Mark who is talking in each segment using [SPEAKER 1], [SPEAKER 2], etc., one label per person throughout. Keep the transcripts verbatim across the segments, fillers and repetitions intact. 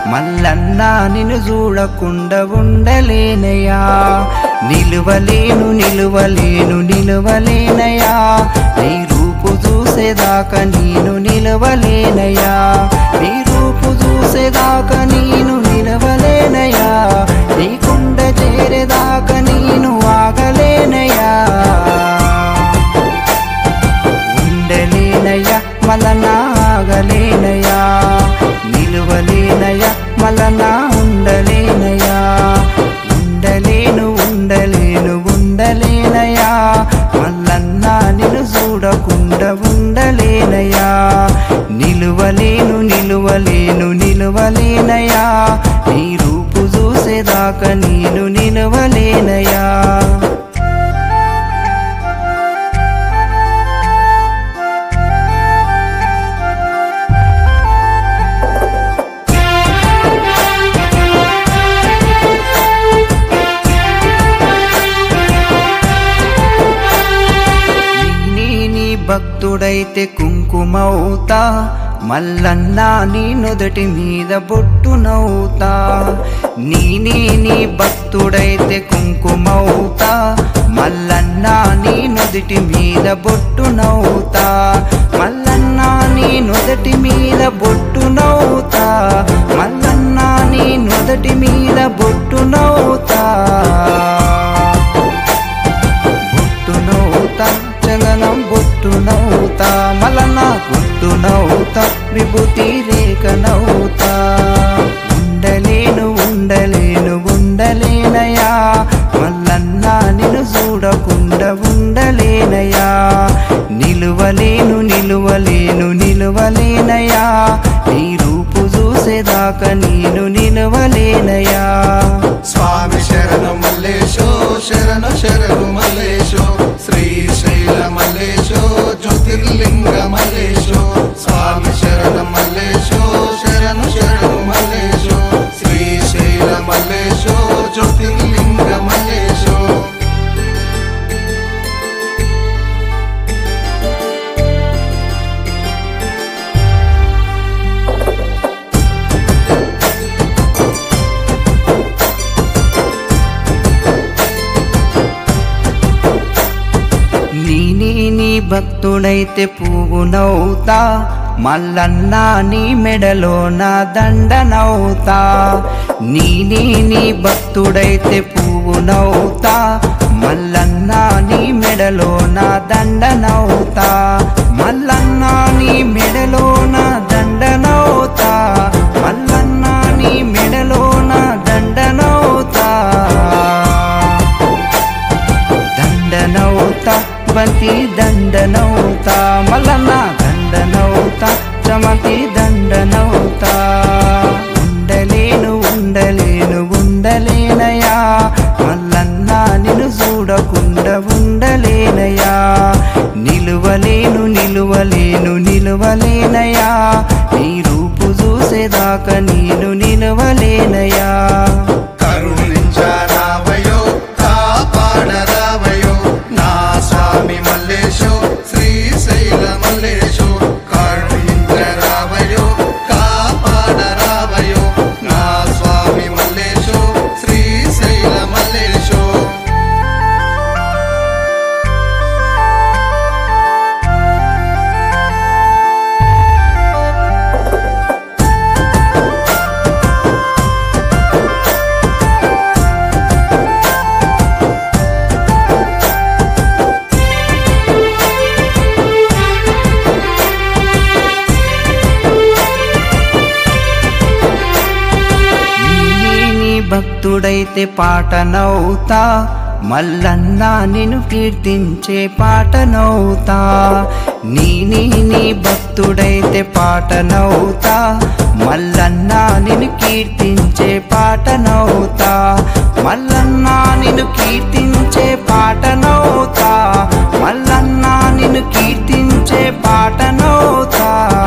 [SPEAKER 1] మల్లన్నా నిన్ను చూడకుండా ఉండలేనయ్యా నిలువలేను నిలువలేను నిలువలేనయ్యా నీ రూపు చూసేదాకా నేను నిలవలేనయ్యా నీ రూపు చూసేదాకా నేను నిలవలేనయ్యా నీ కుండ చేరేదాకా నేను ఆగలేనయ్యా ఉండలేనయ్యా మల్లన్నా ఆగలేనయ్యా నిలువలేనయ్యా మల్లన్నా ఉండలేనయ్యా ఉండలేను ఉండలేను ఉండలేనయ్యా మల్లన్నా నిన్ను చూడకుండా ఉండలేనయ్యా నిలువలేను నిలువలేను నిలువలేనయ్యా నీ రూపు చూసేదాకా నేను నిలవలేనయ్యా భక్తుడైతే కుంకుమవుతా మల్లన్నా నీ నుదటి మీద బొట్టునవుతా నీనే నీ భక్తుడైతే కుంకుమవుతా మల్లన్నా నీ నుదిటి మీద బొట్టునవుతా మల్లన్నా నీ నుదటి మీద బొట్టునవుతా మల్లన్నా నీ నుదటి మీద బొట్టునవుతా బొట్టునవుతా చలనం బొట్టునవుతా మల్లన్నా గుట్టునవుతా విభూతి రేఖనవుతా ఉండలేను ఉండలేను ఉండలేనయ్యా మల్లన్నా నిన్ను చూడకుండా ఉండలేనయ్యా నిలువలేను నిలువలేను నిలువలేనయ్యా నీ రూపు చూసేదాకా నేను నిలవలేనయ్యా
[SPEAKER 2] స్వామి శరణు మల్లేశో శరణు శరణు మల్లేశో శ్రీశైల మల్లేశో జ్యోతిర్లింగ మల్లేశో స్వామి శరణు మల్లేశో శరణు శరణు మల్లేశో శ్రీశైల మల్లేశో జ్యోతిర్లింగ మల్లేశో
[SPEAKER 1] నీనే నీ భక్తుడైతే పువ్వునవుతా మల్లన్నా నీ మెడలో నా దండనవుతా నీనే నీ భక్తుడైతే పువ్వునవుతా మల్లన్నా నీ మెడలో నా దండనవుతా మల్లన్నా నీ మెడలో నా దండనవుతా మల్లన్నా నీ మెడలో నా దండనవుతా దండనవుతా బంతి దండనవుతా మల్లన్నా దండనవుతా చమతి దండనవుతా ఉండలేను ఉండలేను ఉండలేనయ్యా మల్లన్నా నిన్ను చూడకుండా ఉండలేనయ్యా నిలువలేను నిలువలేను నిలువలేనయ్యా నీ రూపు చూసేదాకా నేను నిలవలేనయ్యా
[SPEAKER 2] కరుణించరావయో కాపాడరావయో నా స్వామి మల్లేశో శ్రీశైల మల్లేశో కరుణించరావయో కాపాడరావయో నా స్వామి మల్లేశో శ్రీశైల మల్లేశో
[SPEAKER 1] భక్తుడైతే పాటనవుతా మల్లన్నా నిన్ను కీర్తించే పాటనవుతా నీనే నీ భక్తుడైతే పాటనవుతా మల్లన్నా నిన్ను కీర్తించే పాటనవుతా మల్లన్నా నిన్ను కీర్తించే పాటనవుతా మల్లన్నా నిన్ను కీర్తించే పాటనవుతా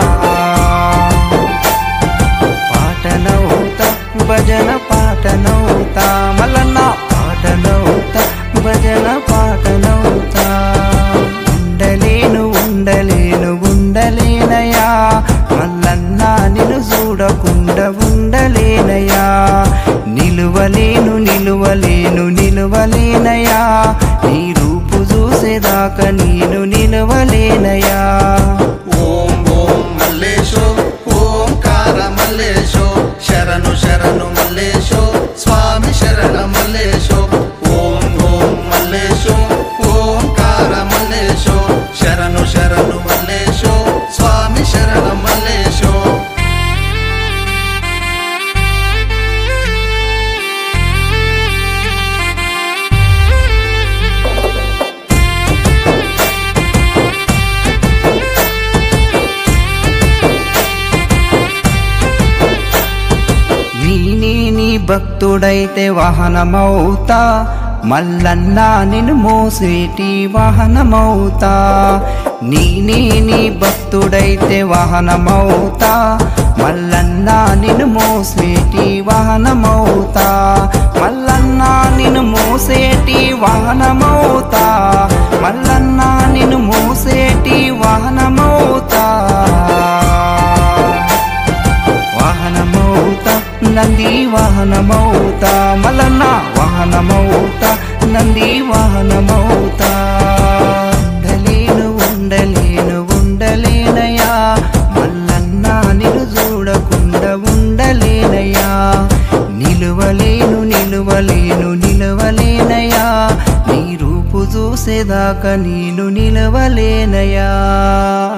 [SPEAKER 1] పాటనవుతా భజన పాటనవుతా మల్లన్నా పాటనవుతా భజన పాటనవుతా ఉండలేను ఉండలేను ఉండలేనయ్యా మల్లన్నా నిన్ను చూడకుండా ఉండలేను నిలువలేను నిలువలేను నిలువలేనయా నీ రూపు చూసేదాకా నేను నిలువలేనయా
[SPEAKER 2] ఓం ఓం మల్లేశో ఓంకార మల్లేశో శరణు శరణు మల్లేశో స్వామి శరణ మల్లేశో ఓం ఓం మల్లేశో ఓంకార మల్లేశో శరణు శరణు మల్లేశో స్వామి శరణ మల్లేశో
[SPEAKER 1] నేనే నీ భక్తుడైతే వాహనమవుతా మల్లన్న నిన్ను మోసేటి వాహనమవుతా నేనే నీ భక్తుడైతే వాహనమవుతా మల్లన్న నిన్ను మోసేటి వాహనమవుతా మల్లన్న నిన్ను మోసేటి వాహనమవుతా మల్లన్న నిన్ను మోసేటి వాహనమవుతా వాహనమవుతా నంది వాహనమవుతా మల్లన్న వాహనమవుతా నంది వాహనమవుతా ఉండలేను ఉండలేను ఉండలేనయా మల్లన్న నిన్ను చూడకుండా ఉండలేనయా నిలువలేను నిలువలేను నిలువలేనయా నీ రూపు చూసేదాకా నేను నిలవలేనయా